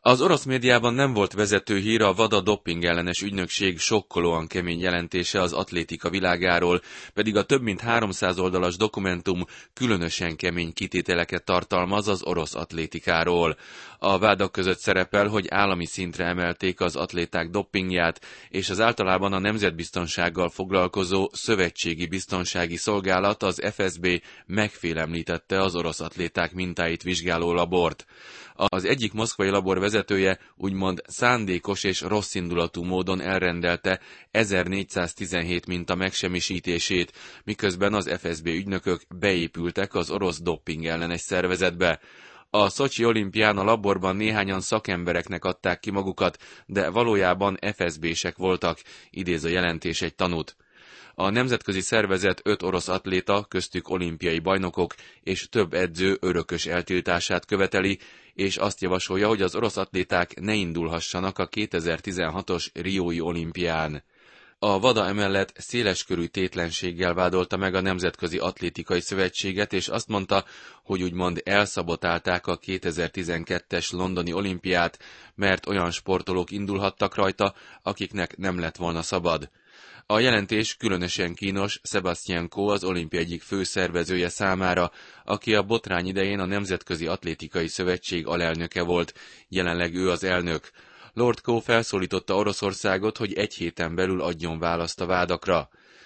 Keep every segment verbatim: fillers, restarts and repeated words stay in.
Az orosz médiában nem volt vezető hír a WADA dopingellenes ügynökség sokkolóan kemény jelentése az atlétika világáról, pedig a több mint háromszáz oldalas dokumentum különösen kemény kitételeket tartalmaz az orosz atlétikáról. A vádak között szerepel, hogy állami szintre emelték az atléták dopingját, és az általában a nemzetbiztonsággal foglalkozó Szövetségi Biztonsági Szolgálat, az ef es bé megfélemlítette az orosz atléták mintáit vizsgáló labort. Az egyik moszkvai labor vezetője úgymond szándékos és rosszindulatú módon elrendelte ezernégyszáztizenhét minta megsemmisítését, miközben az ef es bé ügynökök beépültek az orosz doppingellenes szervezetbe. A szocsi olimpián a laborban néhányan szakembereknek adták ki magukat, de valójában ef es bések voltak, idéz a jelentés egy tanút. A nemzetközi szervezet öt orosz atléta, köztük olimpiai bajnokok és több edző örökös eltiltását követeli, és azt javasolja, hogy az orosz atléták ne indulhassanak a kétezer-tizenhatos riói olimpián. A WADA emellett széleskörű tétlenséggel vádolta meg a Nemzetközi Atlétikai Szövetséget, és azt mondta, hogy úgymond elszabotálták a kétezer-tizenkettes londoni olimpiát, mert olyan sportolók indulhattak rajta, akiknek nem lett volna szabad. A jelentés különösen kínos Sebastian Coe, az olimpia egyik főszervezője számára, aki a botrány idején a Nemzetközi Atlétikai Szövetség alelnöke volt, jelenleg ő az elnök. Lord Coe felszólította Oroszországot, hogy egy héten belül adjon választ a vádakra.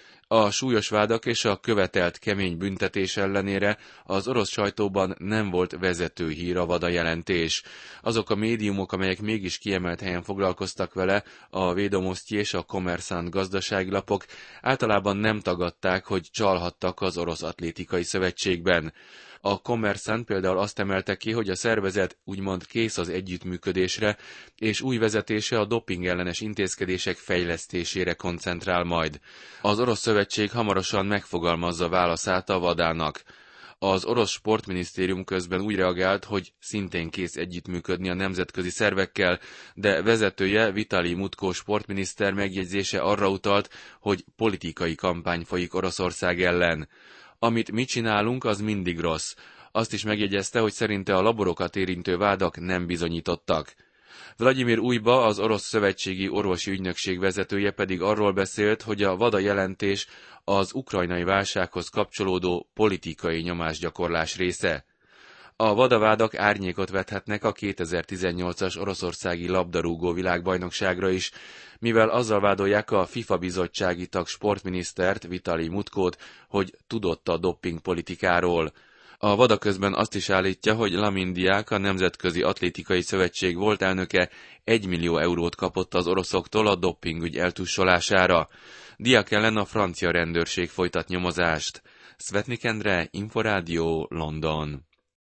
A súlyos vádak és a követelt kemény büntetés ellenére az orosz sajtóban nem volt vezető hír a WADA jelentés. Azok a médiumok, amelyek mégis kiemelt helyen foglalkoztak vele, a Vedomosti és a Kommersant gazdasági lapok általában nem tagadták, hogy csalhattak az orosz atlétikai szövetségben. A Kommersant például azt emelte ki, hogy a szervezet úgymond kész az együttműködésre, és új vezetése a dopingellenes intézkedések fejlesztésére koncentrál majd. Az orosz szövetség hamarosan megfogalmazza válaszát a WADA-nak. Az orosz sportminisztérium közben úgy reagált, hogy szintén kész együttműködni a nemzetközi szervekkel, de vezetője, Vitali Mutko sportminiszter megjegyzése arra utalt, hogy politikai kampány folyik Oroszország ellen. Amit mi csinálunk, az mindig rossz. Azt is megjegyezte, hogy szerinte a laborokat érintő vádak nem bizonyítottak. Vladimir Ujba, az orosz szövetségi orvosi ügynökség vezetője pedig arról beszélt, hogy a WADA jelentés az ukrajnai válsághoz kapcsolódó politikai nyomásgyakorlás része. A WADA vádak árnyékot vethetnek a kétezer-tizennyolcas oroszországi labdarúgó világbajnokságra is, mivel azzal vádolják a FIFA bizottsági tag sportminisztert, Vitali Mutkót, hogy tudott a doppingpolitikáról. A WADA közben azt is állítja, hogy Lamin Diák, a Nemzetközi Atlétikai Szövetség volt elnöke, egy millió eurót kapott az oroszoktól a doppingügy eltussolására. Diák ellen a francia rendőrség folytat nyomozást. Szvetnik Endre, Inforádió, London.